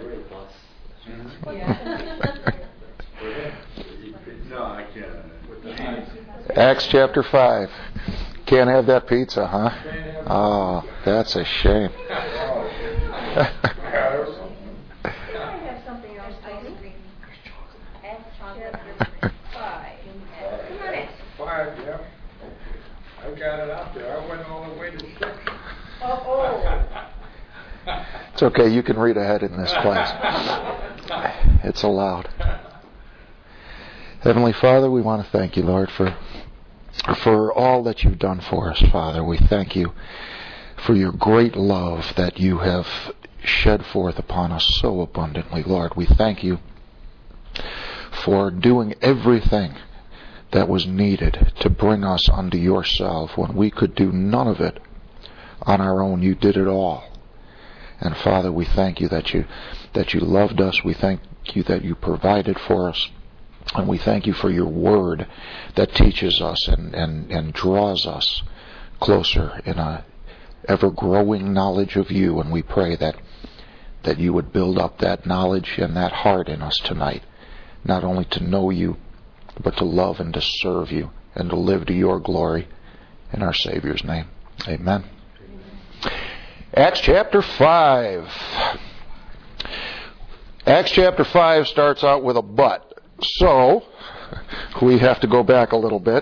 No, I can't. Acts chapter 5. Can't have that pizza, huh? Oh, that's a shame. I got it out there. I went all the way to 6. It's okay, you can read ahead in this class. It's allowed. Heavenly Father, we want to thank you, Lord, for all that you've done for us, Father. We thank you for your great love that you have shed forth upon us so abundantly, Lord. We thank you for doing everything that was needed to bring us unto yourself when we could do none of it on our own. You did it all. And Father, we thank you that you loved us. We thank you that you provided for us. And we thank you for your word that teaches us and draws us closer in a ever-growing knowledge of you. And we pray that you would build up that knowledge and that heart in us tonight, not only to know you, but to love and to serve you and to live to your glory. In our Savior's name, amen. Acts chapter 5. Acts chapter 5 starts out with a but. So, we have to go back a little bit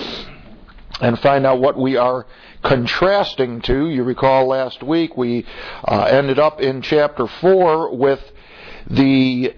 and find out what we are contrasting to. You recall last week we ended up in chapter 4 with the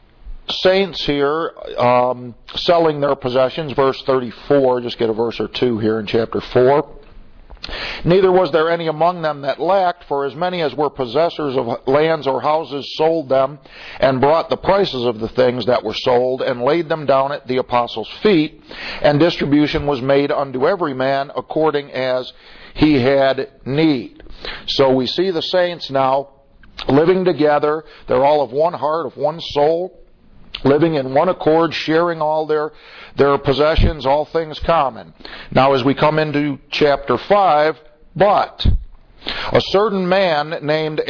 saints here selling their possessions. Verse 34, just get a verse or two here in chapter 4. Neither was there any among them that lacked, for as many as were possessors of lands or houses sold them, and brought the prices of the things that were sold, and laid them down at the apostles' feet, and distribution was made unto every man according as he had need. So we see the saints now living together. They're all of one heart, of one soul, living in one accord, sharing all their possessions, all things common. Now as we come into chapter 5, but a certain man named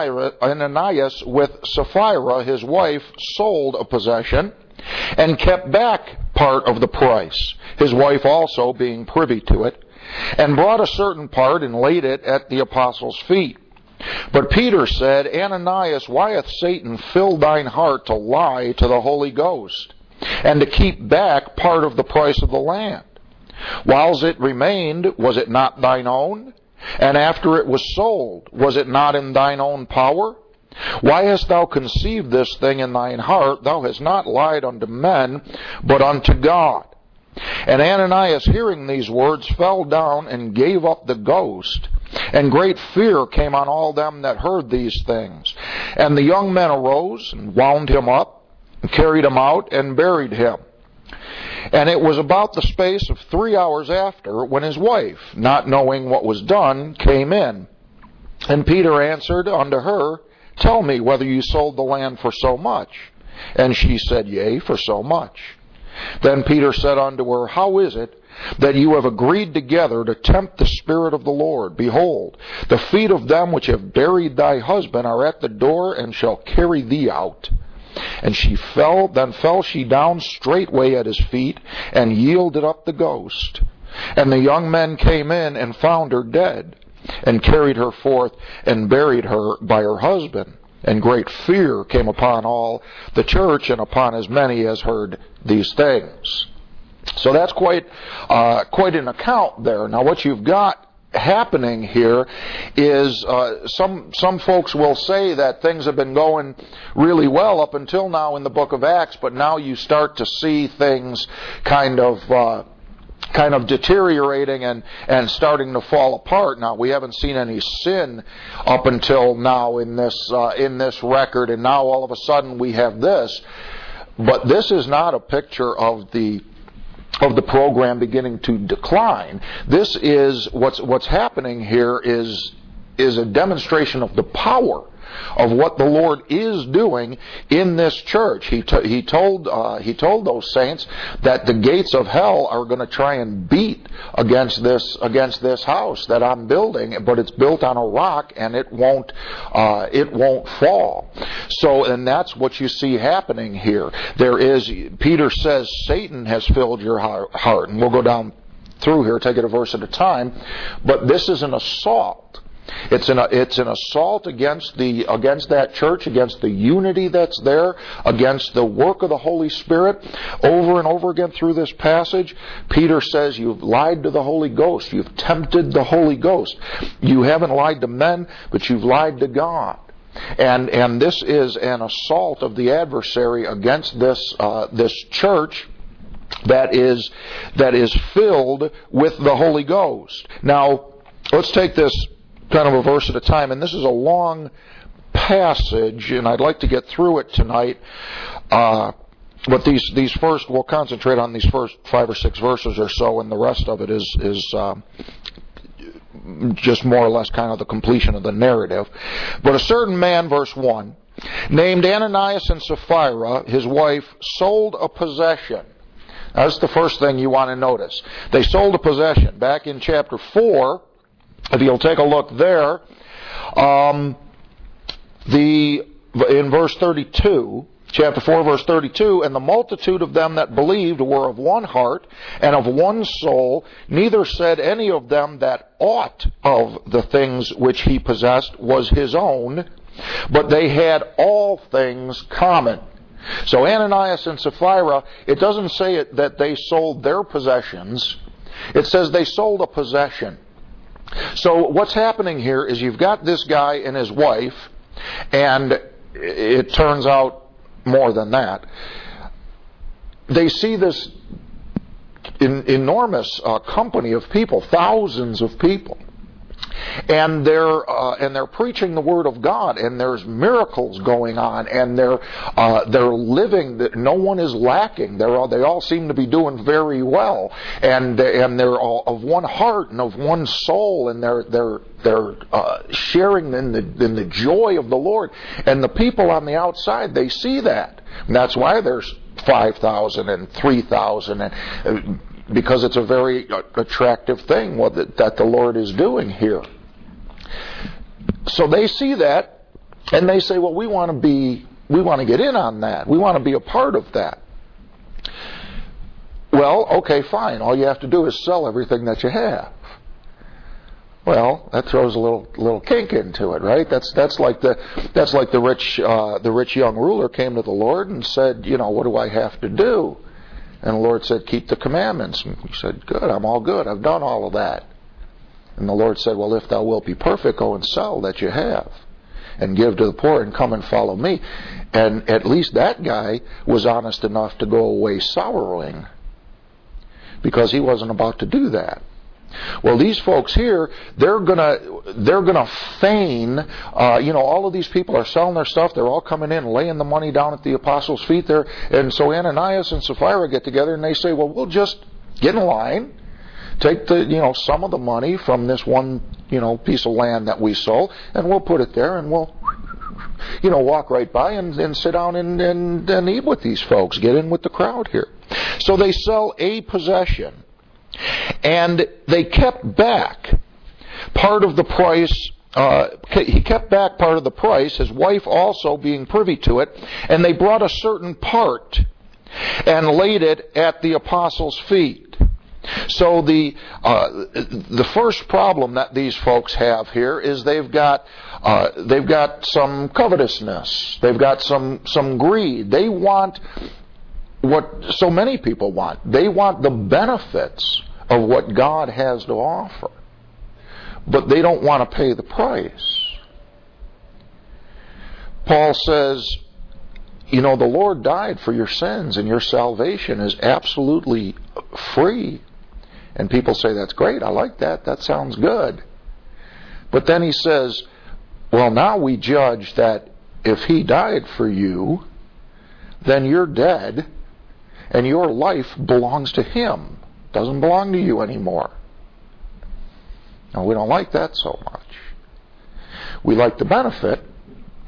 Ananias with Sapphira, his wife, sold a possession and kept back part of the price, his wife also being privy to it, and brought a certain part and laid it at the apostles' feet. But Peter said, Ananias, why hath Satan filled thine heart to lie to the Holy Ghost, and to keep back part of the price of the land? Whiles it remained, was it not thine own? And after it was sold, was it not in thine own power? Why hast thou conceived this thing in thine heart? Thou hast not lied unto men, but unto God. And Ananias, hearing these words, fell down and gave up the ghost. And great fear came on all them that heard these things. And the young men arose and wound him up, and carried him out, and buried him. And it was about the space of 3 hours after, when his wife, not knowing what was done, came in. And Peter answered unto her, Tell me whether you sold the land for so much. And she said, Yea, for so much. Then Peter said unto her, How is it that you have agreed together to tempt the Spirit of the Lord? Behold, the feet of them which have buried thy husband are at the door, and shall carry thee out. And then fell she down straightway at his feet, and yielded up the ghost. And the young men came in, and found her dead, and carried her forth, and buried her by her husband. And great fear came upon all the church, and upon as many as heard these things. So that's quite an account there. Now what you've got happening here is some folks will say that things have been going really well up until now in the book of Acts, but now you start to see things kind of deteriorating and starting to fall apart. Now we haven't seen any sin up until now in this record, and now all of a sudden we have this. But this is not a picture of the program beginning to decline. This is what's happening here is a demonstration of the power of what the Lord is doing in this church. He told those saints that the gates of hell are going to try and beat against this house that I'm building, but it's built on a rock and it won't fall. So, and that's what you see happening here. Peter says, Satan has filled your heart, and we'll go down through here, take it a verse at a time, but this is an assault. It's an assault against that church, against the unity that's there, against the work of the Holy Spirit. Over and over again through this passage, Peter says, you've lied to the Holy Ghost. You've tempted the Holy Ghost. You haven't lied to men, but you've lied to God. And this is an assault of the adversary against this church that is filled with the Holy Ghost. Now, let's take this kind of a verse at a time, and this is a long passage, and I'd like to get through it tonight. But these first, we'll concentrate on these first 5 or 6 verses or so, and the rest of it is just more or less kind of the completion of the narrative. But a certain man, verse 1, named Ananias and Sapphira, his wife, sold a possession. Now, that's the first thing you want to notice. They sold a possession. Back in chapter 4, if you'll take a look there, in verse 32, chapter 4, verse 32, and the multitude of them that believed were of one heart and of one soul, neither said any of them that aught of the things which he possessed was his own, but they had all things common. So Ananias and Sapphira, it doesn't say that they sold their possessions. It says they sold a possession. So what's happening here is you've got this guy and his wife, and it turns out more than that. They see this enormous company of people, thousands of people. And they're preaching the Word of God, and there's miracles going on, and they're living that no one is lacking. They all seem to be doing very well, and they're all of one heart and of one soul, and they're sharing in the joy of the Lord. And the people on the outside, they see that, and that's why there's 5,000 and 3,000 and. Because it's a very attractive thing that the Lord is doing here. So they see that, and they say, well, we want to get in on that. We want to be a part of that. Well, okay, fine. All you have to do is sell everything that you have. Well, that throws a little kink into it, right? That's like the rich young ruler came to the Lord and said, what do I have to do? And the Lord said, keep the commandments. And he said, good, I'm all good. I've done all of that. And the Lord said, well, if thou wilt be perfect, go and sell that you have, and give to the poor, and come and follow me. And at least that guy was honest enough to go away sorrowing, because he wasn't about to do that. Well, these folks here, they're gonna feign. All of these people are selling their stuff. They're all coming in, laying the money down at the apostles' feet there. And so Ananias and Sapphira get together, and they say, "Well, we'll just get in line, take some of the money from this one piece of land that we sold, and we'll put it there, and we'll walk right by and sit down and eat with these folks. Get in with the crowd here." So they sell a possession. And they kept back part of the price. He kept back part of the price, his wife also being privy to it, and they brought a certain part and laid it at the apostles' feet. So the first problem that these folks have here is they've got some covetousness. They've got some greed. They want what so many people want. They want the benefits of what God has to offer, but they don't want to pay the price. Paul says, the Lord died for your sins, and your salvation is absolutely free. And people say, that's great, I like that, that sounds good. But then he says, well, now we judge that if he died for you, then you're dead, and your life belongs to him. Doesn't belong to you anymore. Now, we don't like that so much. We like the benefit,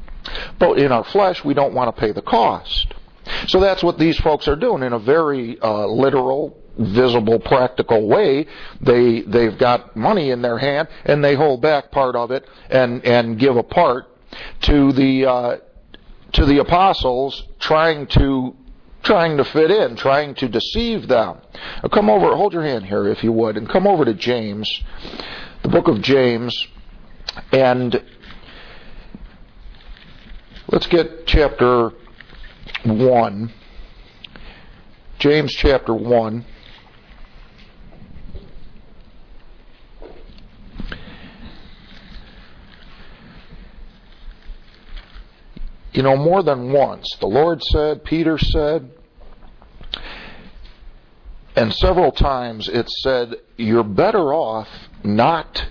But in our flesh, we don't want to pay the cost. So that's what these folks are doing in a very literal, visible, practical way. They've got money in their hand, and they hold back part of it and give a part to the apostles, trying to fit in, trying to deceive them. Now come over, hold your hand here if you would, and come over to James, the book of James, and let's get chapter 1. James chapter 1. You know, more than once, the Lord said, Peter said, and several times it said, you're better off not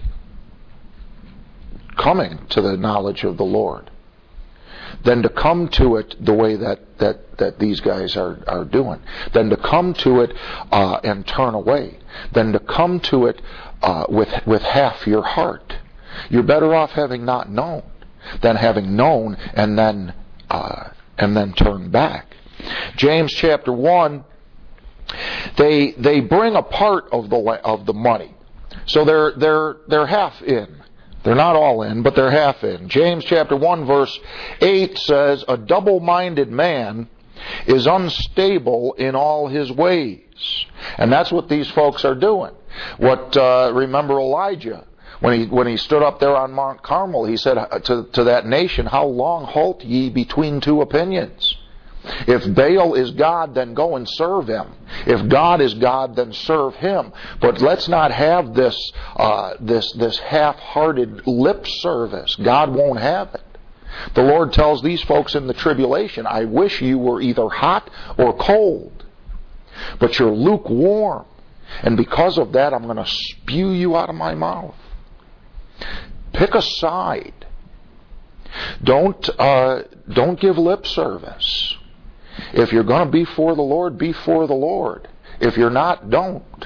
coming to the knowledge of the Lord than to come to it the way that these guys are doing, than to come to it and turn away, than to come to it with half your heart. You're better off having not known than having known and then turn back. James chapter 1, they bring a part of the money, so they're half in. They're not all in, but they're half in. James chapter 1 verse 8 says, a double-minded man is unstable in all his ways. And that's what these folks are doing. Remember Elijah, when he stood up there on Mount Carmel, he said to that nation, how long halt ye between two opinions? If Baal is God, then go and serve him. If God is God, then serve him. But let's not have this half-hearted lip service. God won't have it. The Lord tells these folks in the tribulation, I wish you were either hot or cold, but you're lukewarm. And because of that, I'm going to spew you out of my mouth. Pick a side. Don't give lip service. If you're going to be for the Lord, be for the Lord. If you're not, don't.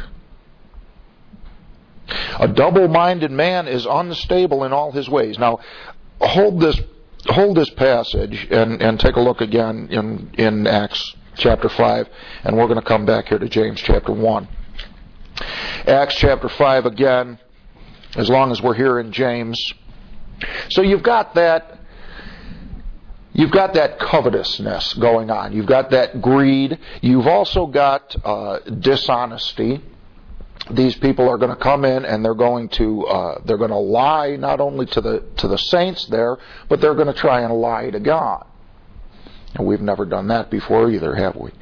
A double-minded man is unstable in all his ways. Now, hold this passage and take a look again in Acts chapter 5, and we're going to come back here to James chapter 1. Acts chapter 5 again, as long as we're here in James. So you've got that covetousness going on. You've got that greed. You've also got dishonesty. These people are going to come in and they're going to lie not only to the saints there, but they're going to try and lie to God. And we've never done that before either, have we?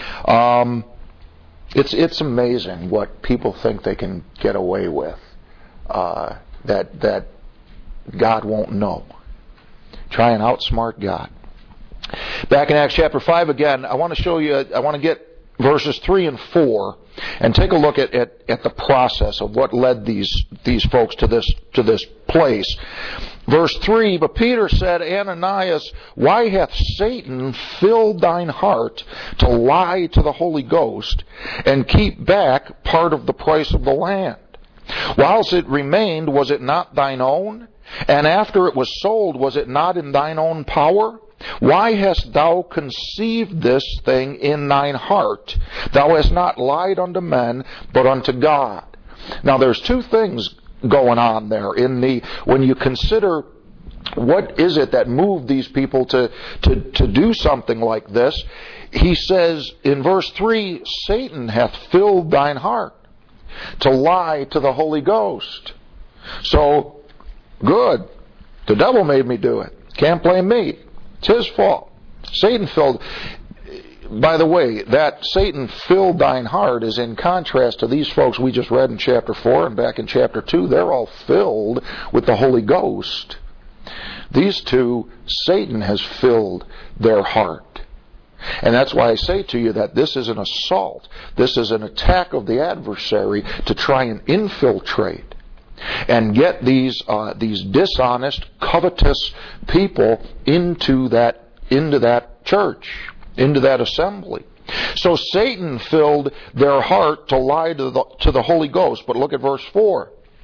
It's amazing what people think they can get away with. That God won't know. Try and outsmart God. Back in Acts chapter 5 again, I want to get verses 3 and 4 and take a look at the process of what led these folks to this place. Verse 3, but Peter said, Ananias, why hath Satan filled thine heart to lie to the Holy Ghost and keep back part of the price of the land? Whilst it remained, was it not thine own? And after it was sold, was it not in thine own power? Why hast thou conceived this thing in thine heart? Thou hast not lied unto men, but unto God. Now there's two things going on there when you consider what is it that moved these people to do something like this. He says in verse 3, Satan hath filled thine heart to lie to the Holy Ghost. So, good. The devil made me do it. Can't blame me. It's his fault. Satan filled. By the way, that Satan filled thine heart is in contrast to these folks we just read in chapter 4 and back in chapter 2. They're all filled with the Holy Ghost. These two, Satan has filled their heart. And that's why I say to you that this is an assault. This is an attack of the adversary to try and infiltrate and get these dishonest, covetous people into that church, into that assembly. So Satan filled their heart to lie to the Holy Ghost. But look at verse 4.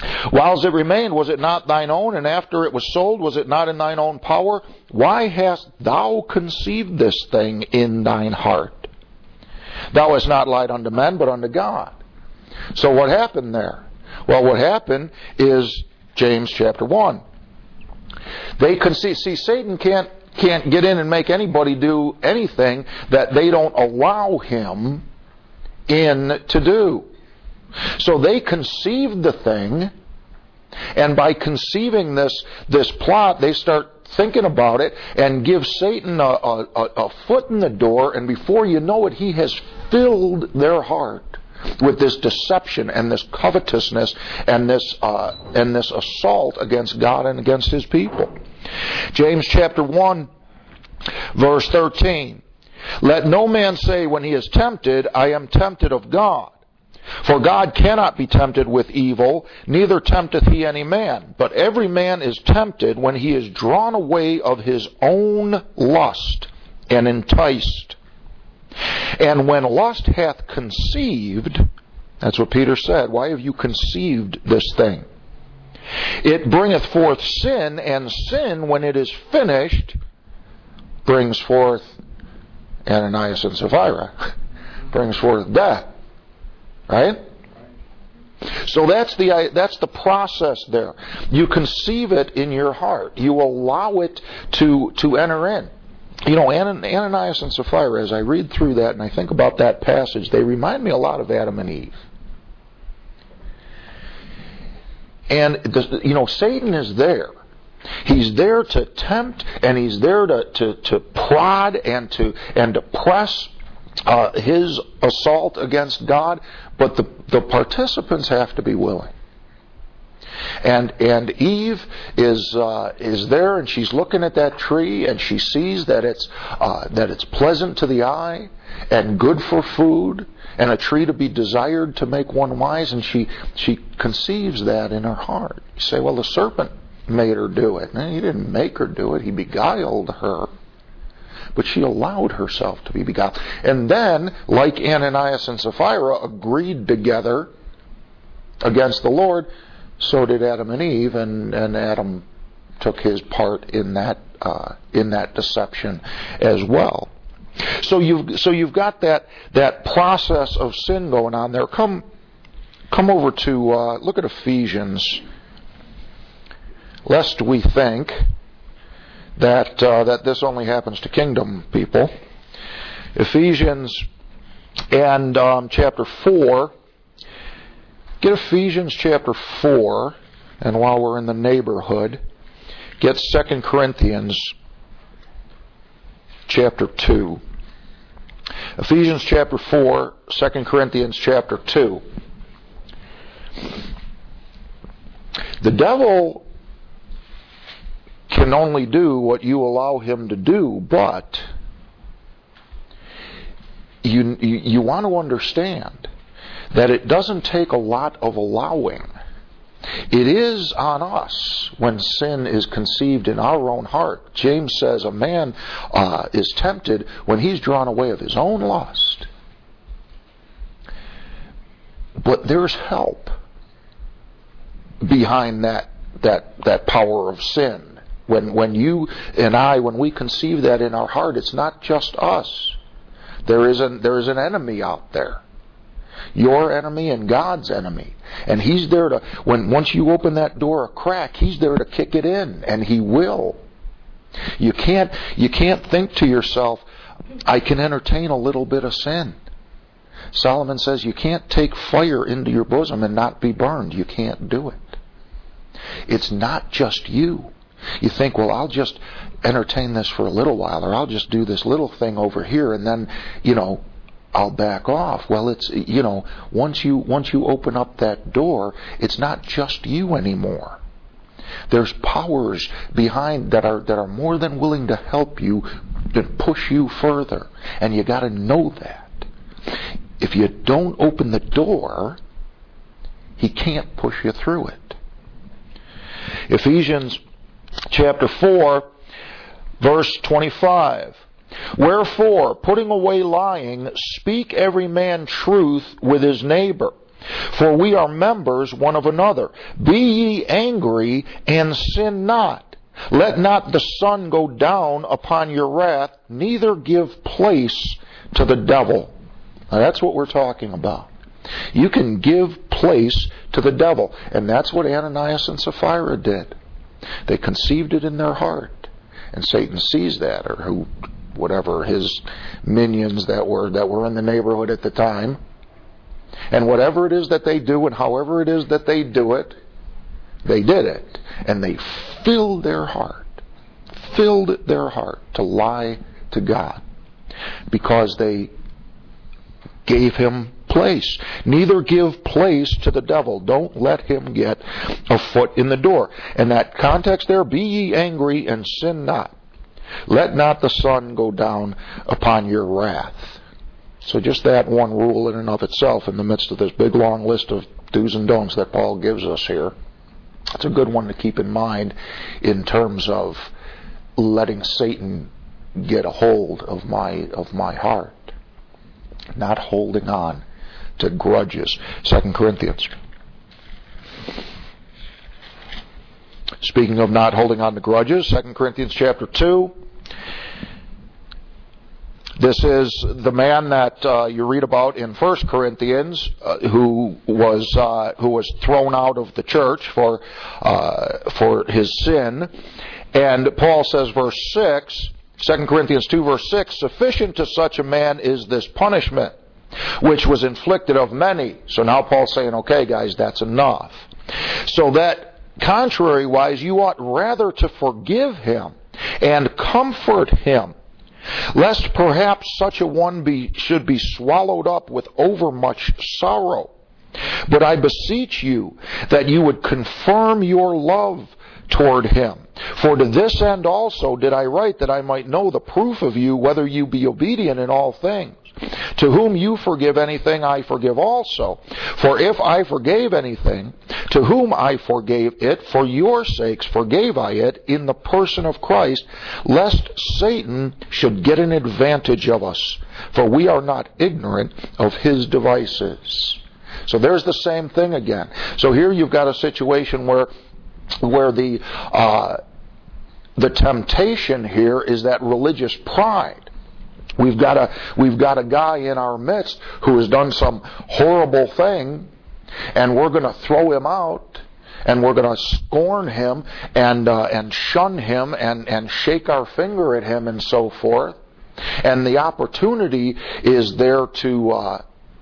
Whiles it remained, was it not thine own? And after it was sold, was it not in thine own power? Why hast thou conceived this thing in thine heart? Thou hast not lied unto men, but unto God. So what happened there? Well, what happened is James chapter 1. They conceive. See, Satan can't get in and make anybody do anything that they don't allow him in to do. So they conceived the thing, and by conceiving this plot, they start thinking about it and give Satan a foot in the door, and before you know it, he has filled their heart with this deception and this covetousness and this assault against God and against His people. James chapter 1, verse 13. Let no man say when he is tempted, I am tempted of God. For God cannot be tempted with evil, neither tempteth he any man. But every man is tempted when he is drawn away of his own lust and enticed. And when lust hath conceived, that's what Peter said, why have you conceived this thing? It bringeth forth sin, and sin, when it is finished, brings forth Ananias and Sapphira, brings forth death. Right? So that's the process there. You conceive it in your heart. You allow it to enter in. You know, Ananias and Sapphira, as I read through that and I think about that passage, they remind me a lot of Adam and Eve. And, Satan is there. He's there to tempt, and he's there to prod and to press his assault against God, but the participants have to be willing. And Eve is there, and she's looking at that tree, and she sees that it's pleasant to the eye and good for food, and a tree to be desired to make one wise, and she conceives that in her heart. You say, well, the serpent made her do it. No, he didn't make her do it. He beguiled her. But she allowed herself to be beguiled. And then, like Ananias and Sapphira agreed together against the Lord, so did Adam and Eve, and Adam took his part in that deception as well. So you've got that process of sin going on there. Come over to look at Ephesians, lest we think that this only happens to kingdom people. Ephesians and chapter 4. Get Ephesians chapter 4, and while we're in the neighborhood, get 2 Corinthians chapter 2. Ephesians chapter 4, 2 Corinthians chapter 2. The devil can only do what you allow him to do, but you want to understand that it doesn't take a lot of allowing. It is on us when sin is conceived in our own heart. James says a man is tempted when he's drawn away of his own lust. But there's help behind that power of sin. When you and I, when we conceive that in our heart, it's not just us. There is an enemy out there. Your enemy and God's enemy. And He's there to, once you open that door a crack, He's there to kick it in, and He will. You can't think to yourself, I can entertain a little bit of sin. Solomon says you can't take fire into your bosom and not be burned. You can't do it. It's not just you. You think, well, I'll just entertain this for a little while, or I'll just do this little thing over here, and then, I'll back off. Well, it's, once you open up that door, it's not just you anymore. There's powers behind that are more than willing to help you and push you further, and you got to know that. If you don't open the door, he can't push you through it. Ephesians chapter 4, verse 25. Wherefore, putting away lying, speak every man truth with his neighbor, For we are members one of another. Be ye angry, and sin not. Let not the sun go down upon your wrath, neither give place to the devil. Now that's what we're talking about. You can give place to the devil. And that's what Ananias and Sapphira did. They conceived it in their heart. And Satan sees that, or whatever his minions that were in the neighborhood at the time. And whatever it is that they do and however it is that they do it, they did it. And they filled their heart to lie to God. Because they gave him place. Neither give place to the devil. Don't let him get a foot in the door. And that context there, be ye angry and sin not. Let not the sun go down upon your wrath. So just that one rule in and of itself, in the midst of this big long list of do's and don'ts that Paul gives us here, it's a good one to keep in mind in terms of letting Satan get a hold of my heart. Not holding on to grudges. 2 Corinthians. Speaking of not holding on to grudges, 2 Corinthians chapter 2. This is the man that you read about in 1 Corinthians who was thrown out of the church for his sin. And Paul says, verse 6, 2 Corinthians 2 verse 6, sufficient to such a man is this punishment, which was inflicted of many. So now Paul's saying, okay guys, that's enough. So that, contrary-wise, you ought rather to forgive him and comfort him, lest perhaps such a one should be swallowed up with overmuch sorrow. But I beseech you that you would confirm your love toward him. For to this end also did I write, that I might know the proof of you, whether you be obedient in all things. To whom you forgive anything, I forgive also. For if I forgave anything, to whom I forgave it, for your sakes forgave I it in the person of Christ, lest Satan should get an advantage of us. For we are not ignorant of his devices. So there's the same thing again. So here you've got a situation where the temptation here is that religious pride. We've got a guy in our midst who has done some horrible thing, and we're going to throw him out, and we're going to scorn him and shun him and shake our finger at him and so forth. And the opportunity is there to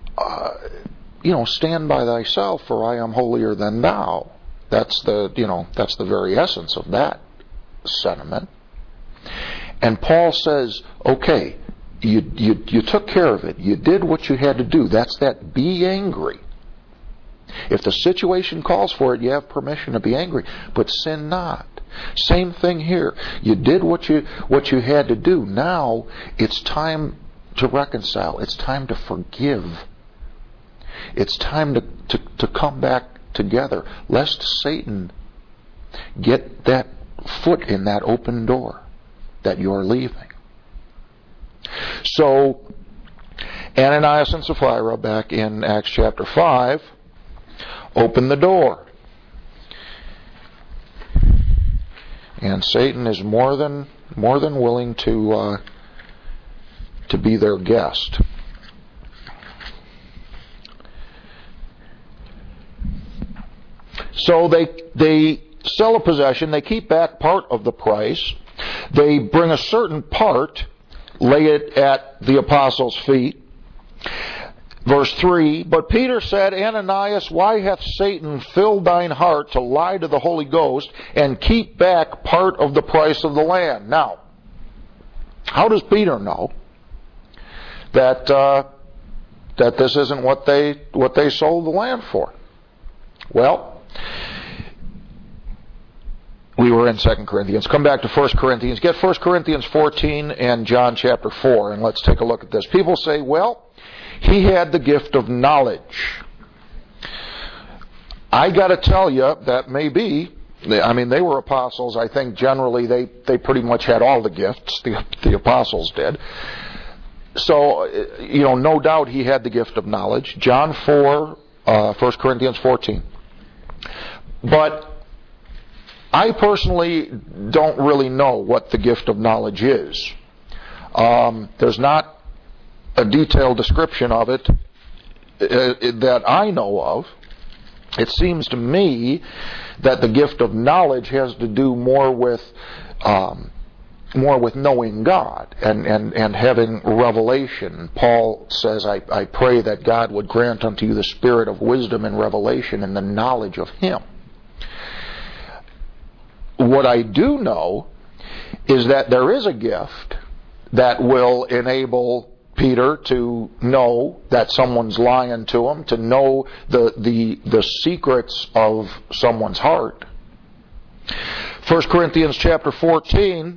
stand by thyself, for I am holier than thou. That's the very essence of that sentiment. And Paul says, okay, you took care of it. You did what you had to do. That's that be angry. If the situation calls for it, you have permission to be angry, but sin not. Same thing here. You did what you had to do. Now it's time to reconcile. It's time to forgive. It's time to come back together, lest Satan get that foot in that open door that you're leaving. So Ananias and Sapphira, back in Acts chapter 5, open the door. And Satan is more than willing to be their guest. So they sell a possession, they keep back part of the price, they bring a certain part, lay it at the apostles' feet. Verse 3, but Peter said, Ananias, why hath Satan filled thine heart to lie to the Holy Ghost and keep back part of the price of the land? Now, how does Peter know that this isn't what they sold the land for? Well, we were in 2 Corinthians. Come back to 1 Corinthians. Get 1 Corinthians 14 and John chapter 4, and let's take a look at this. People say, well, he had the gift of knowledge. I got to tell you that maybe, they were apostles. I think generally they pretty much had all the gifts. The apostles did. So, no doubt he had the gift of knowledge. John 4, 1 Corinthians 14. But I personally don't really know what the gift of knowledge is. There's not a detailed description of it that I know of. It seems to me that the gift of knowledge has to do more with knowing God and having revelation. Paul says, I pray that God would grant unto you the spirit of wisdom and revelation and the knowledge of Him. What I do know is that there is a gift that will enable Peter to know that someone's lying to him, to know the secrets of someone's heart. 1 Corinthians chapter 14,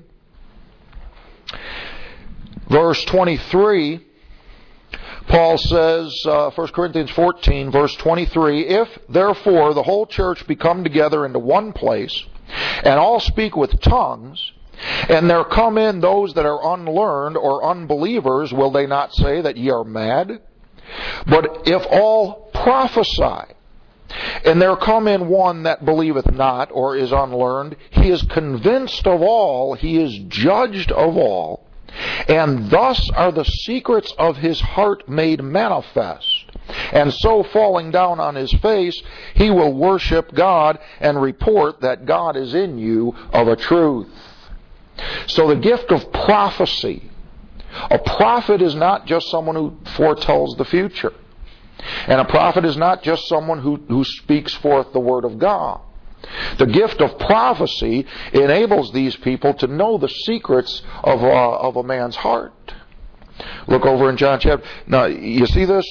verse 23, Paul says, 1 Corinthians 14, verse 23, if therefore the whole church be come together into one place, and all speak with tongues, and there come in those that are unlearned or unbelievers, will they not say that ye are mad? But if all prophesy, and there come in one that believeth not or is unlearned, he is convinced of all, he is judged of all, and thus are the secrets of his heart made manifest. And so falling down on his face, he will worship God and report that God is in you of a truth. So the gift of prophecy. A prophet is not just someone who foretells the future. And a prophet is not just someone who speaks forth the word of God. The gift of prophecy enables these people to know the secrets of a man's heart. Look over in John chapter. Now, you see this?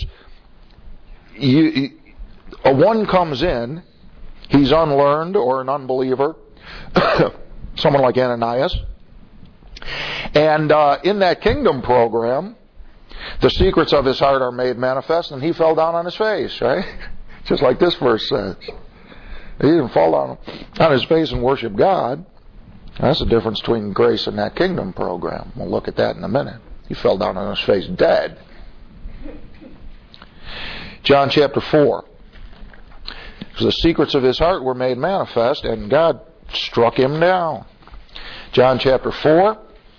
One comes in, he's unlearned or an unbeliever, someone like Ananias. And in that kingdom program, the secrets of his heart are made manifest, and he fell down on his face, right? Just like this verse says. He didn't fall down on his face and worship God. That's the difference between grace and that kingdom program. We'll look at that in a minute. He fell down on his face dead. John chapter 4. So the secrets of his heart were made manifest, and God struck him down. John chapter 4.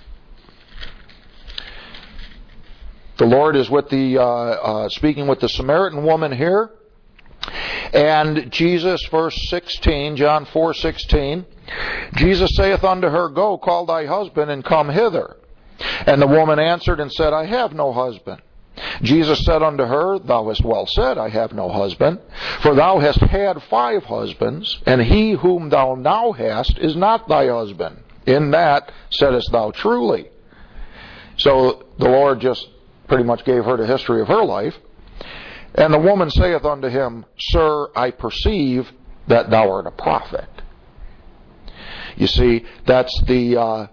The Lord is with speaking with the Samaritan woman here. And Jesus, verse 16, John 4:16, Jesus saith unto her, Go, call thy husband, and come hither. And the woman answered and said, I have no husband. Jesus said unto her, Thou hast well said, I have no husband. For thou hast had 5 husbands, and he whom thou now hast is not thy husband. In that saidest thou truly. So the Lord just pretty much gave her the history of her life. And the woman saith unto him, Sir, I perceive that thou art a prophet. You see, that's what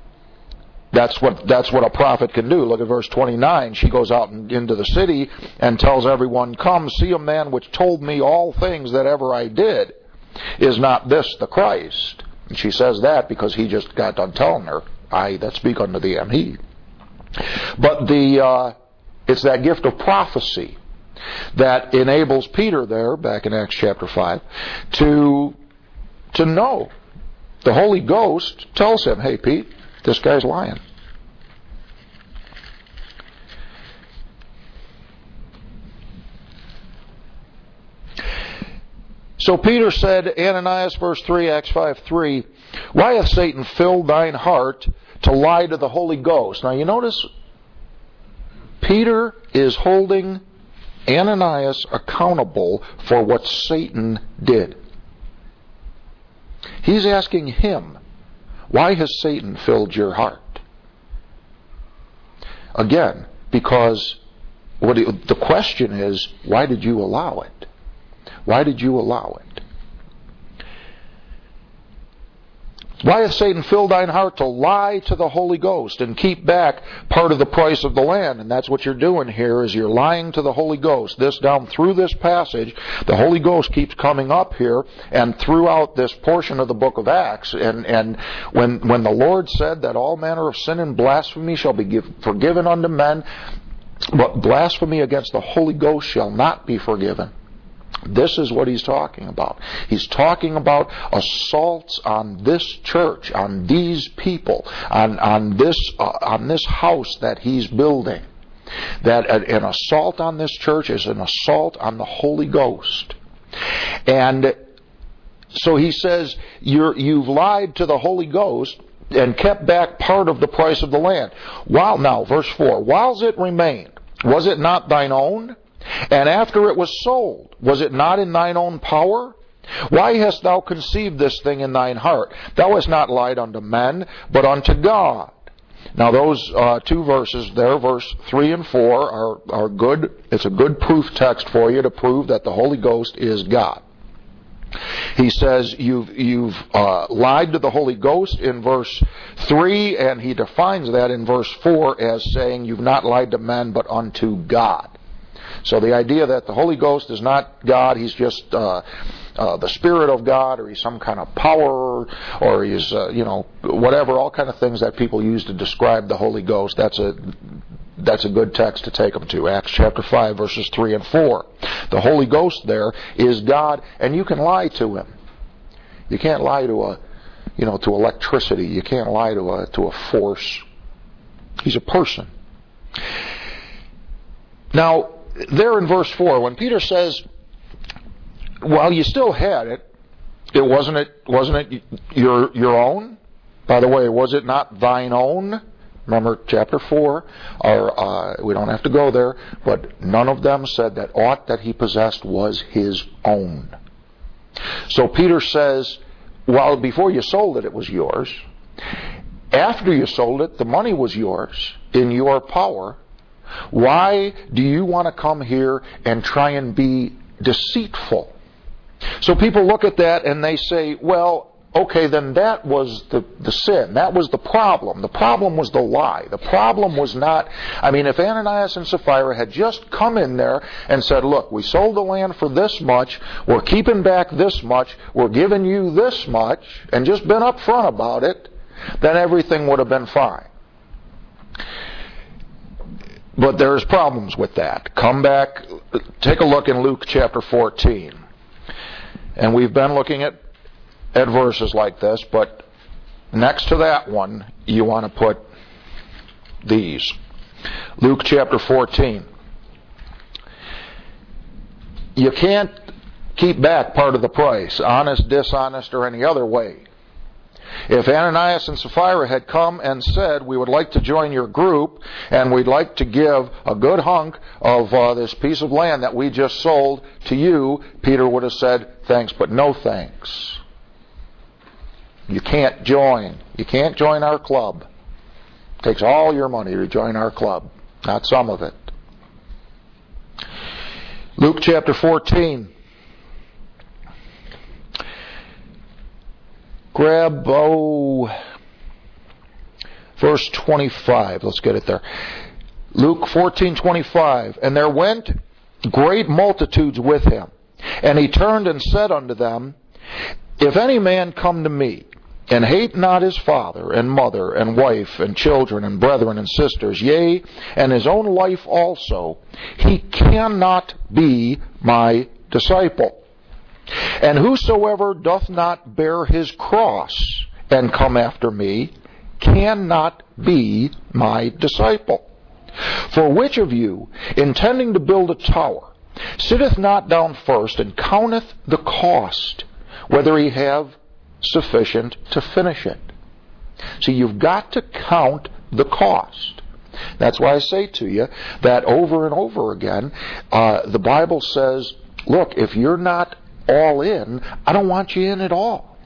a prophet can do. Look at verse 29. She goes out into the city and tells everyone, Come, see a man which told me all things that ever I did. Is not this the Christ? And she says that because he just got done telling her, I that speak unto thee am he. But it's that gift of prophecy that enables Peter there, back in Acts chapter 5, to know. The Holy Ghost tells him, Hey, Pete, this guy's lying. So Peter said, Ananias, verse 3, Acts 5:3, Why hath Satan filled thine heart to lie to the Holy Ghost? Now you notice, Peter is holding Ananias accountable for what Satan did. He's asking him, why has Satan filled your heart? Again, because the question is, why did you allow it? Why did you allow it? Why hath Satan filled thine heart to lie to the Holy Ghost and keep back part of the price of the land? And that's what you're doing here, is you're lying to the Holy Ghost. This down through this passage, the Holy Ghost keeps coming up here and throughout this portion of the book of Acts. And when the Lord said that all manner of sin and blasphemy shall be forgiven unto men, but blasphemy against the Holy Ghost shall not be forgiven. This is what he's talking about. He's talking about assaults on this church, on these people, on this house that he's building. That an assault on this church is an assault on the Holy Ghost. And so he says, you've lied to the Holy Ghost and kept back part of the price of the land. Now, verse 4, whiles it remained, was it not thine own? And after it was sold, was it not in thine own power? Why hast thou conceived this thing in thine heart? Thou hast not lied unto men, but unto God. Now those two verses there, verse 3 and 4, are good. It's a good proof text for you to prove that the Holy Ghost is God. He says you've lied to the Holy Ghost in verse 3, and he defines that in verse 4 as saying you've not lied to men but unto God. So the idea that the Holy Ghost is not God, he's just the Spirit of God, or he's some kind of power, or he's whatever, all kind of things that people use to describe the Holy Ghost. That's a good text to take them to. Acts chapter 5 verses 3 and 4. The Holy Ghost there is God, and you can lie to him. You can't lie to to electricity. You can't lie to a force. He's a person. Now, there in verse 4, when Peter says, well, you still had it, wasn't it your own? By the way, was it not thine own? Remember chapter 4, we don't have to go there, but none of them said that aught that he possessed was his own. So Peter says, well, before you sold it, it was yours. After you sold it, the money was yours, in your power. Why do you want to come here and try and be deceitful? So people look at that and they say, well, okay, then that was the sin. That was the problem. The problem was the lie. The problem was not, if Ananias and Sapphira had just come in there and said, look, we sold the land for this much, we're keeping back this much, we're giving you this much, and just been upfront about it, then everything would have been fine. But there's problems with that. Come back, take a look in Luke chapter 14. And we've been looking at verses like this, but next to that one, you want to put these. Luke chapter 14. You can't keep back part of the price, honest, dishonest, or any other way. If Ananias and Sapphira had come and said, we would like to join your group, and we'd like to give a good hunk of this piece of land that we just sold to you, Peter would have said, thanks, but no thanks. You can't join. You can't join our club. It takes all your money to join our club, not some of it. Luke chapter 14. Grab, verse 25. Let's get it there. Luke 14:25. And there went great multitudes with him. And he turned and said unto them, if any man come to me, and hate not his father, and mother, and wife, and children, and brethren, and sisters, yea, and his own life also, he cannot be my disciple. And whosoever doth not bear his cross and come after me cannot be my disciple. For which of you, intending to build a tower, sitteth not down first and counteth the cost, whether he have sufficient to finish it? So you've got to count the cost. That's why I say to you that over and over again, the Bible says, look, if you're not all in, I don't want you in at all.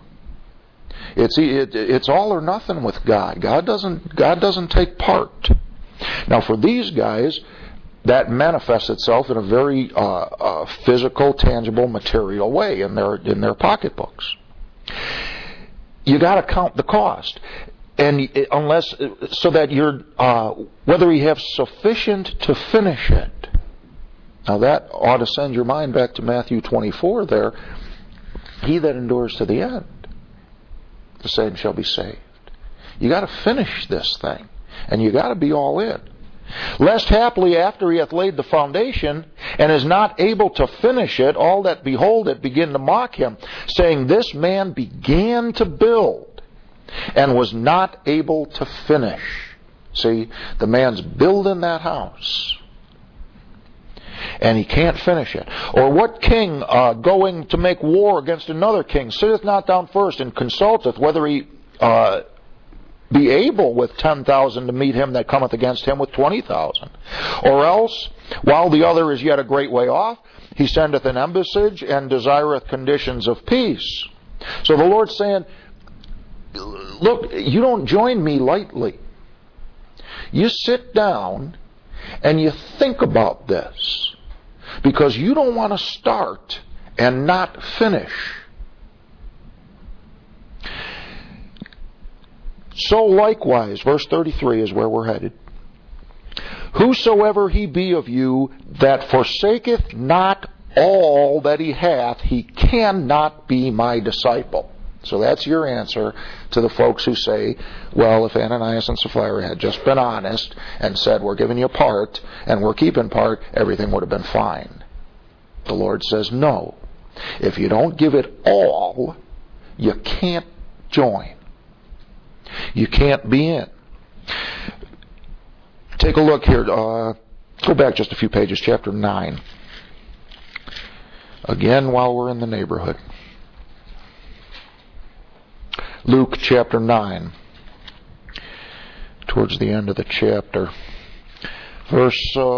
It's all or nothing with God. God doesn't take part. Now for these guys, that manifests itself in a very physical, tangible, material way in their pocketbooks. You got to count the cost, and so that you're whether you have sufficient to finish it. Now that ought to send your mind back to Matthew 24 there. He that endures to the end, the same shall be saved. You got to finish this thing, and you got to be all in. Lest haply after he hath laid the foundation, and is not able to finish it, all that behold it begin to mock him, saying, This man began to build and was not able to finish. See, the man's building that house, and he can't finish it. Or what king going to make war against another king sitteth not down first and consulteth whether he be able with 10,000 to meet him that cometh against him with 20,000? Or else, while the other is yet a great way off, he sendeth an embassage and desireth conditions of peace. So the Lord's saying, look, you don't join me lightly. You sit down and you think about this, because you don't want to start and not finish. So likewise, verse 33 is where we're headed. Whosoever he be of you that forsaketh not all that he hath, he cannot be my disciple. So that's your answer to the folks who say, well, if Ananias and Sapphira had just been honest and said, we're giving you part and we're keeping part, everything would have been fine. The Lord says, no. If you don't give it all, you can't join. You can't be in. Take a look here. Go back just a few pages, chapter 9. Again, while we're in the neighborhood. Luke chapter 9. Towards the end of the chapter. Verse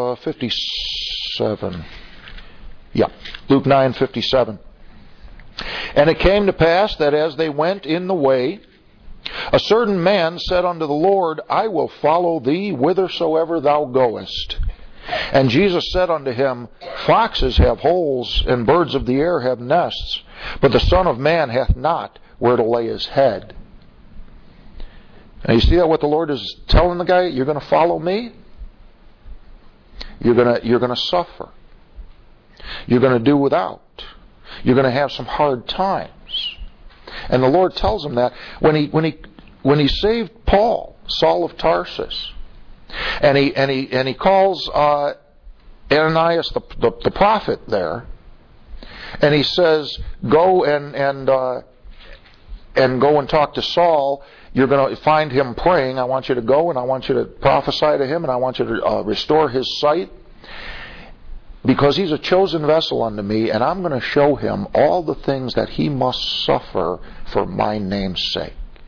57. Yeah, Luke 9:57. And it came to pass that as they went in the way, a certain man said unto the Lord, I will follow thee whithersoever thou goest. And Jesus said unto him, Foxes have holes, and birds of the air have nests, but the Son of Man hath not where to lay his head. And you see that what the Lord is telling the guy? You're going to follow me? You're going to suffer. You're going to do without. You're going to have some hard times. And the Lord tells him that when he saved Paul, Saul of Tarsus, and he calls Ananias the prophet there, and he says, go and go and talk to Saul. You're going to find him praying. I want you to go and I want you to prophesy to him and I want you to restore his sight, because he's a chosen vessel unto me, and I'm going to show him all the things that he must suffer for my name's sake.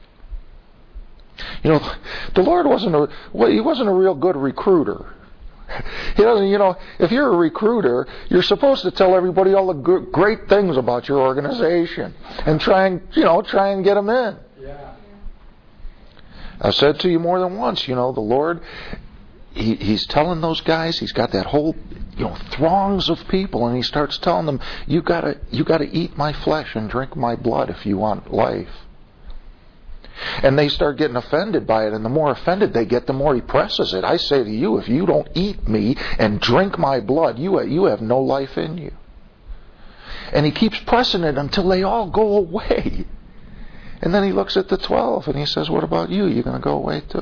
You know, the Lord wasn't a real good recruiter. He doesn't, if you're a recruiter, you're supposed to tell everybody all the great things about your organization and try and get them in. Yeah. I've said to you more than once, the Lord, He's telling those guys, he's got that whole, throngs of people, and he starts telling them, you gotta eat my flesh and drink my blood if you want life. And they start getting offended by it, and the more offended they get, the more he presses it. I say to you, if you don't eat me and drink my blood, you have no life in you. And he keeps pressing it until they all go away. And then he looks at the 12 and he says, what about you? You're going to go away too?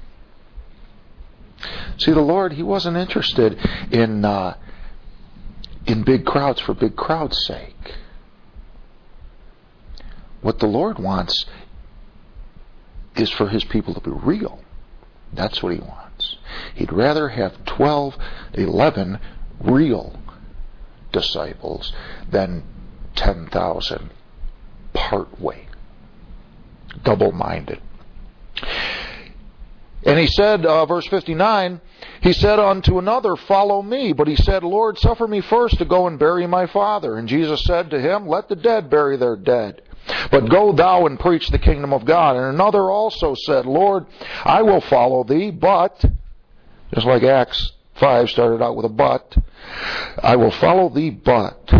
See, the Lord, he wasn't interested in big crowds for big crowds' sake. What the Lord wants is for his people to be real. That's what he wants. He'd rather have 11 real disciples than 10,000 part way, double-minded. And he said, verse 59, he said unto another, follow me. But he said, Lord, suffer me first to go and bury my father. And Jesus said to him, let the dead bury their dead. But go thou and preach the kingdom of God. And another also said, Lord, I will follow thee, but, just like Acts 5 started out with a but, I will follow thee, but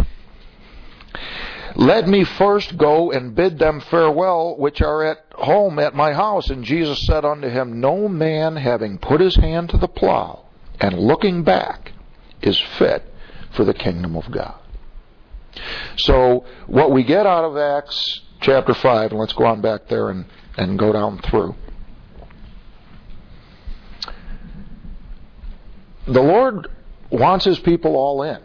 let me first go and bid them farewell which are at home at my house. And Jesus said unto him, no man having put his hand to the plow and looking back is fit for the kingdom of God. So what we get out of Acts chapter 5, and let's go on back there and go down through. The Lord wants His people all in.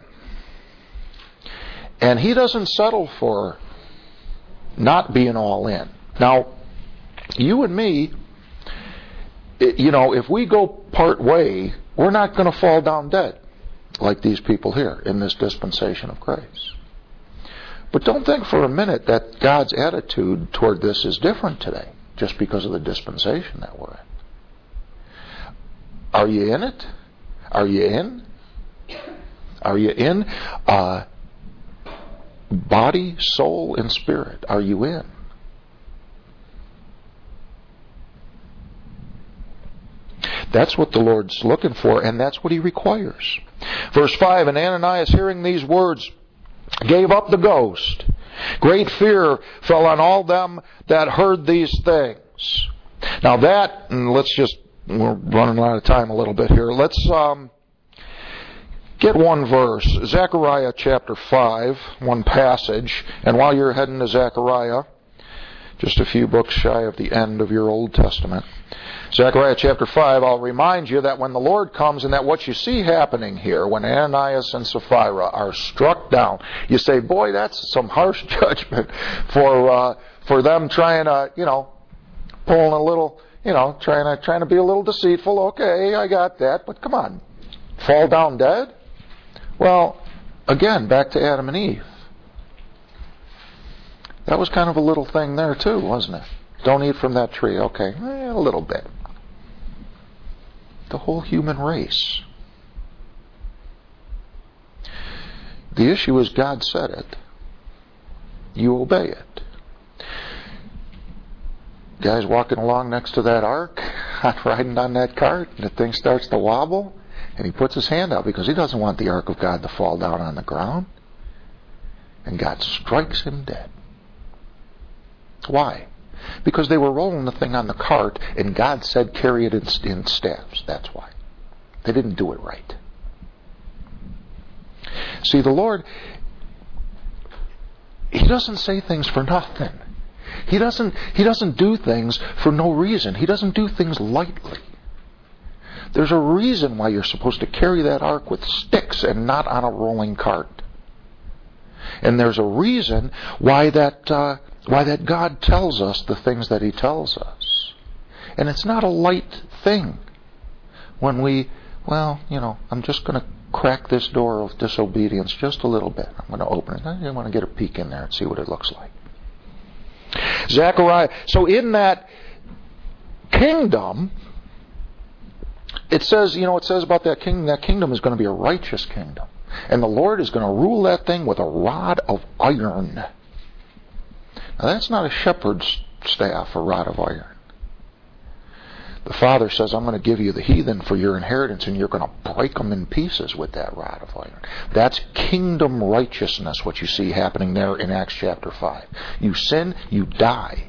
And He doesn't settle for not being all in. Now, you and me, if we go part way, we're not going to fall down dead like these people here in this dispensation of grace. But don't think for a minute that God's attitude toward this is different today just because of the dispensation that we're in. Are you in it? Are you in? Are you in? Body, soul, and spirit. Are you in? That's what the Lord's looking for, and that's what He requires. Verse 5, and Ananias, hearing these words, gave up the ghost. Great fear fell on all them that heard these things. Now that, and we're running out of time a little bit here. Let's get one verse. Zechariah chapter 5, one passage. And while you're heading to Zechariah, just a few books shy of the end of your Old Testament. Zechariah chapter 5, I'll remind you that when the Lord comes and that what you see happening here, when Ananias and Sapphira are struck down, you say, boy, that's some harsh judgment for them trying to, pulling a little, trying to be a little deceitful. Okay, I got that, but come on, fall down dead? Well, again, back to Adam and Eve. That was kind of a little thing there too, wasn't it? Don't eat from that tree. Okay, a little bit. The whole human race. The issue is God said it. You obey it. Guy's walking along next to that ark, riding on that cart, and the thing starts to wobble, and he puts his hand out because he doesn't want the ark of God to fall down on the ground. And God strikes him dead. Why? Because they were rolling the thing on the cart, and God said carry it in staffs. That's why. They didn't do it right. See, the Lord, He doesn't say things for nothing. He doesn't do things for no reason. He doesn't do things lightly. There's a reason why you're supposed to carry that ark with sticks and not on a rolling cart. And there's a reason why that God tells us the things that He tells us. And it's not a light thing when I'm just going to crack this door of disobedience just a little bit. I'm going to open it. I want to get a peek in there and see what it looks like. Zechariah. So in that kingdom, it says about that kingdom is going to be a righteous kingdom. And the Lord is going to rule that thing with a rod of iron. Now that's not a shepherd's staff, a rod of iron. The Father says, I'm going to give you the heathen for your inheritance, and you're going to break them in pieces with that rod of iron. That's kingdom righteousness, what you see happening there in Acts chapter 5. You sin, you die.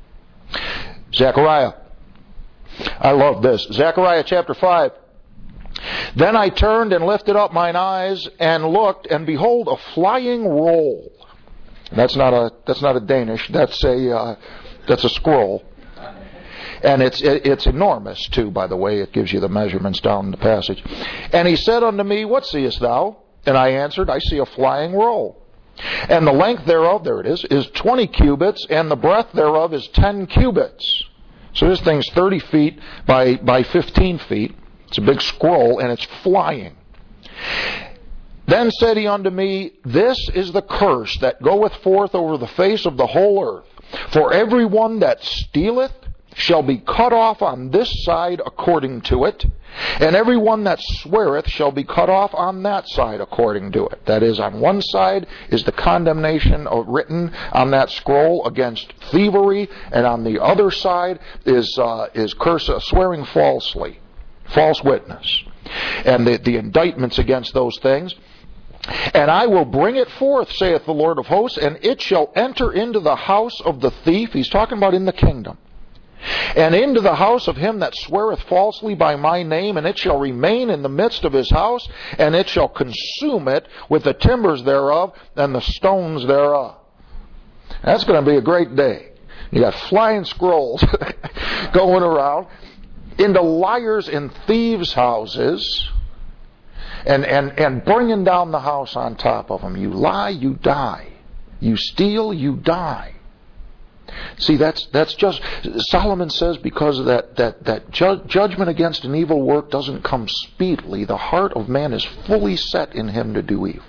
Zechariah. I love this. Zechariah chapter 5. Then I turned and lifted up mine eyes and looked, and behold, a flying roll. That's not a Danish. That's a scroll. And it's enormous too, by the way. It gives you the measurements down in the passage. And he said unto me, what seest thou? And I answered, I see a flying roll. And the length thereof, there it is 20 cubits, and the breadth thereof is 10 cubits. So this thing's 30 feet by 15 feet. It's a big scroll, and it's flying. Then said he unto me, this is the curse that goeth forth over the face of the whole earth. For every one that stealeth shall be cut off on this side according to it, and every one that sweareth shall be cut off on that side according to it. That is, on one side is the condemnation written on that scroll against thievery, and on the other side is curse, swearing falsely, false witness, and the indictments against those things. And I will bring it forth, saith the Lord of hosts, and it shall enter into the house of the thief. He's talking about in the kingdom. And into the house of him that sweareth falsely by my name, and it shall remain in the midst of his house, and it shall consume it with the timbers thereof and the stones thereof. That's going to be a great day. You got flying scrolls going around into liars and thieves' houses. and bringing down the house on top of them. You lie, you die. You steal, you die. See, that's just, Solomon says, because of that judgment against an evil work doesn't come speedily. The heart of man is fully set in him to do evil.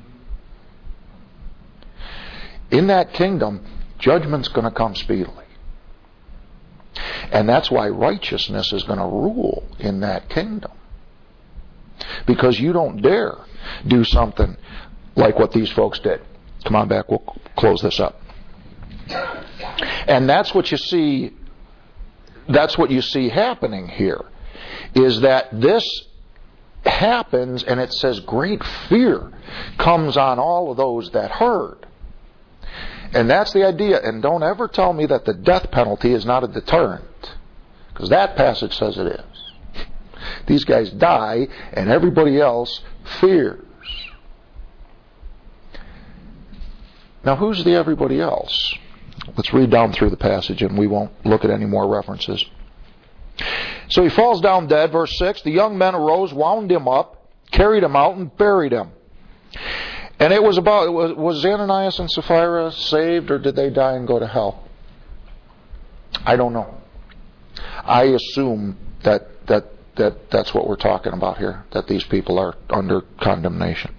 In that kingdom, judgment's going to come speedily. And that's why righteousness is going to rule in that kingdom. Because you don't dare do something like what these folks did. Come on back, we'll close this up. And that's what you see happening here, is that this happens, and it says great fear comes on all of those that heard. And that's the idea. And don't ever tell me that the death penalty is not a deterrent, because that passage says it is. These guys die, and everybody else fears. Now, who's the everybody else? Let's read down through the passage, and we won't look at any more references. So he falls down dead, verse 6. The young men arose, wound him up, carried him out, and buried him. And it was was Ananias and Sapphira saved, or did they die and go to hell? I don't know. I assume that's what we're talking about here, that these people are under condemnation.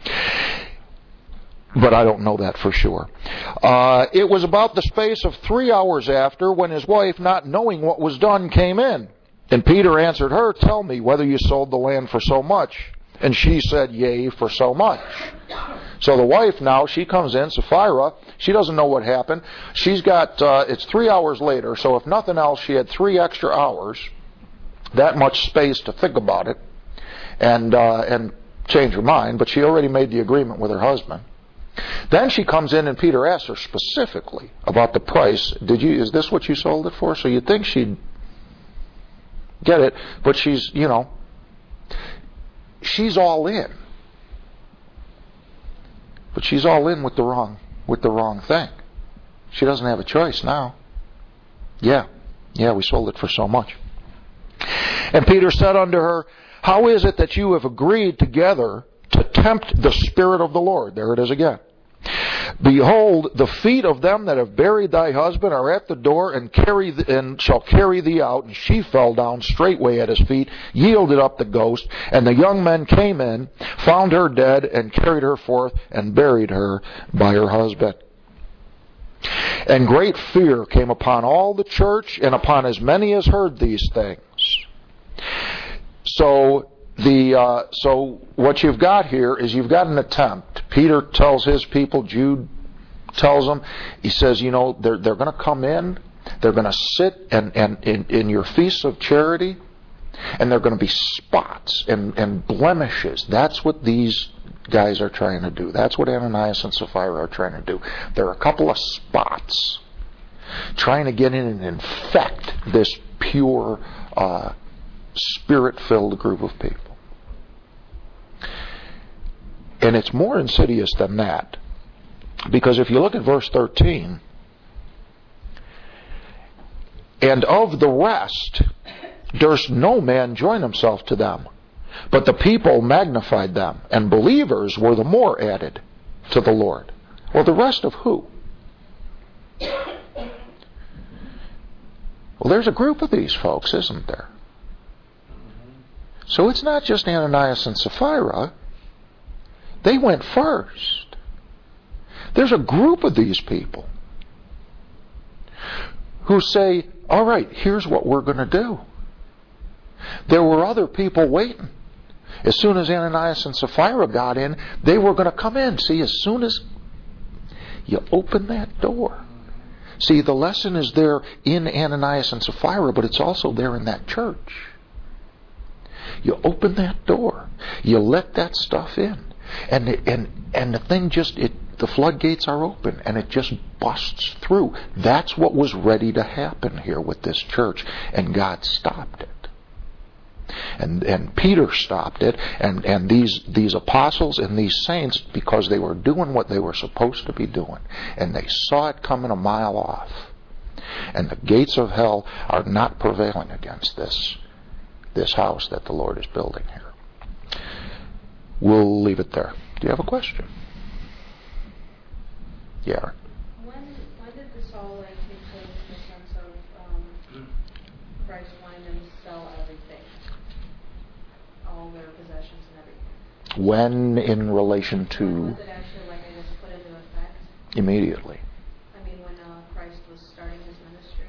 But I don't know that for sure. It was about the space of 3 hours after, when his wife, not knowing what was done, came in. And Peter answered her, "Tell me whether you sold the land for so much." And she said, "Yea, for so much." So the wife now, she comes in, Sapphira, she doesn't know what happened. She's got, it's 3 hours later, so if nothing else, she had 3 extra hours, that much space to think about it, and change her mind, but she already made the agreement with her husband. Then she comes in, and Peter asks her specifically about the price. Is this what you sold it for? So you'd think she'd get it, but she's all in. But she's all in with the wrong thing. She doesn't have a choice now. Yeah, we sold it for so much. And Peter said unto her, "How is it that you have agreed together to tempt the Spirit of the Lord?" There it is again. "Behold, the feet of them that have buried thy husband are at the door, and shall carry thee out." And she fell down straightway at his feet, yielded up the ghost. And the young men came in, found her dead, and carried her forth, and buried her by her husband. And great fear came upon all the church, and upon as many as heard these things. So what you've got here is you've got an attempt. Peter tells his people, Jude tells them, he says, they're going to come in, they're going to sit in your feasts of charity, and they're going to be spots and blemishes. That's what these guys are trying to do. That's what Ananias and Sapphira are trying to do. There are a couple of spots trying to get in and infect this pure, Spirit-filled group of people. And it's more insidious than that. Because if you look at verse 13, "And of the rest durst no man join himself to them, but the people magnified them, and believers were the more added to the Lord." Well, the rest of who? Well, there's a group of these folks, isn't there? So it's not just Ananias and Sapphira. They went first. There's a group of these people who say, all right, here's what we're going to do. There were other people waiting. As soon as Ananias and Sapphira got in, they were going to come in. See, as soon as you open that door. See, the lesson is there in Ananias and Sapphira, but it's also there in that church. You open that door. You let that stuff in. And the thing the floodgates are open, and it just busts through. That's what was ready to happen here with this church, and God stopped it. And Peter stopped it, and these apostles and these saints, because they were doing what they were supposed to be doing, and they saw it coming a mile off. And the gates of hell are not prevailing against this house that the Lord is building here. we'll leave it there. Do you have a question? Yeah. When did this all take place in the sense of Christ wanting them to sell everything, all their possessions and everything? When in relation to? When was it actually, I guess, put into effect? Immediately. I mean, when Christ was starting his ministry.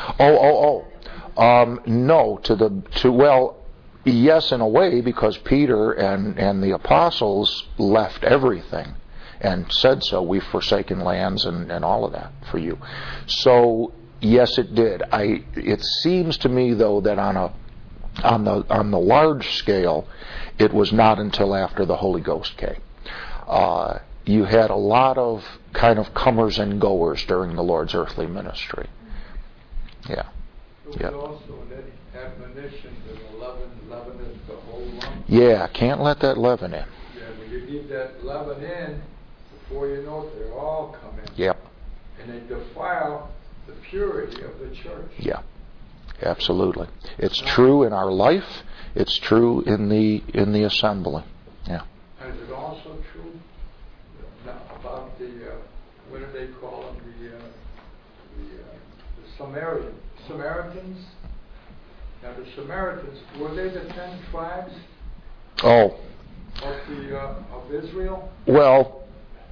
No. Well, yes, in a way, because Peter and the apostles left everything and said so. We've forsaken lands and all of that for you. So yes, it did. It seems to me, though, that on the large scale, it was not until after the Holy Ghost came. You had a lot of kind of comers and goers during the Lord's earthly ministry. Yeah. There was also an admonition that leaven is the whole lump. Yeah, can't let that leaven in. Yeah, when you leave that leaven in, before you know it, they all come in. Yep. And they defile the purity of the church. Yeah, absolutely. It's true in our life. It's true in the assembly. Yeah. And is it also true about the what do they call them? The Samaritans. Now the Samaritans, were they the 10 tribes? Oh. Of Israel? Well,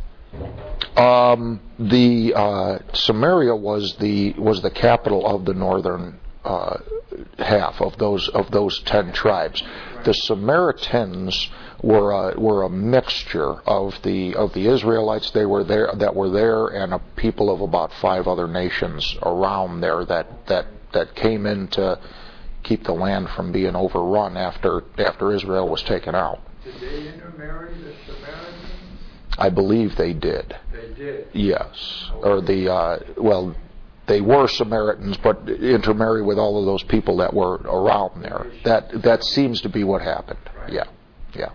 the Samaria was the capital of the northern half of those 10 tribes. Right. The Samaritans were a mixture of the Israelites that were there and a people of about 5 other nations around there that came in to keep the land from being overrun after Israel was taken out. Did they intermarry the Samaritans? I believe they did. They did? Yes. Or they were Samaritans, but intermarry with all of those people that were around there. That seems to be what happened. Right. Yeah. Well,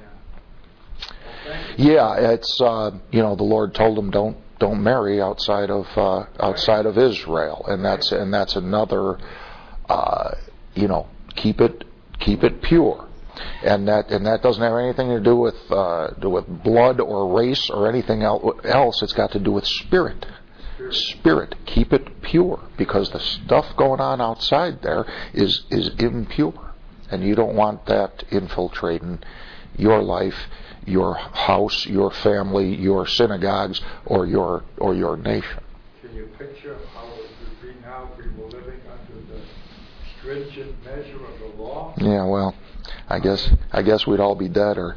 Yeah, it's the Lord told them don't marry outside of Israel, and that's another keep it pure. And that doesn't have anything to do with blood or race or anything else. It's got to do with spirit. Spirit. Keep it pure, because the stuff going on outside there is impure, and you don't want that infiltrating your life, your house, your family, your synagogues, or your nation. Can you picture how it would be now if we were living under the stringent measure of the law? Yeah, well, I guess we'd all be dead or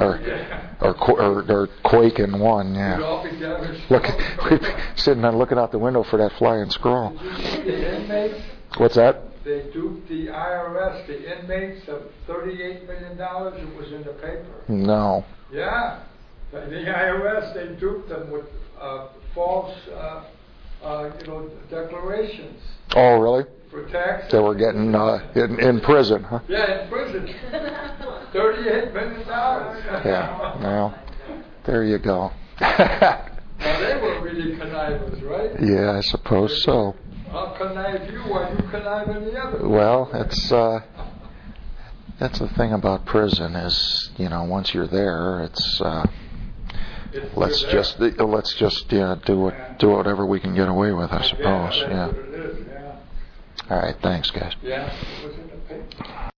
quake in one. Yeah. We'd all be dead. Look, sitting there looking out the window for that flying squirrel. Did you see the inmates? What's that? They duped the IRS, the inmates, of $38 million. It was in the paper. No. Yeah. The IRS, they duped them with false, declarations. Oh, really? For taxes. They were getting in prison, huh? Yeah, in prison. $38 million. Yeah. Well, there you go. Now they were really connivers, right? Yeah, I suppose so. I'll connive you while you connive any other. Well, that's the thing about prison is, once you're there, it's let's just do whatever we can get away with, I suppose. Yeah. Yeah. That's what it is, yeah. All right, thanks, guys. Yeah.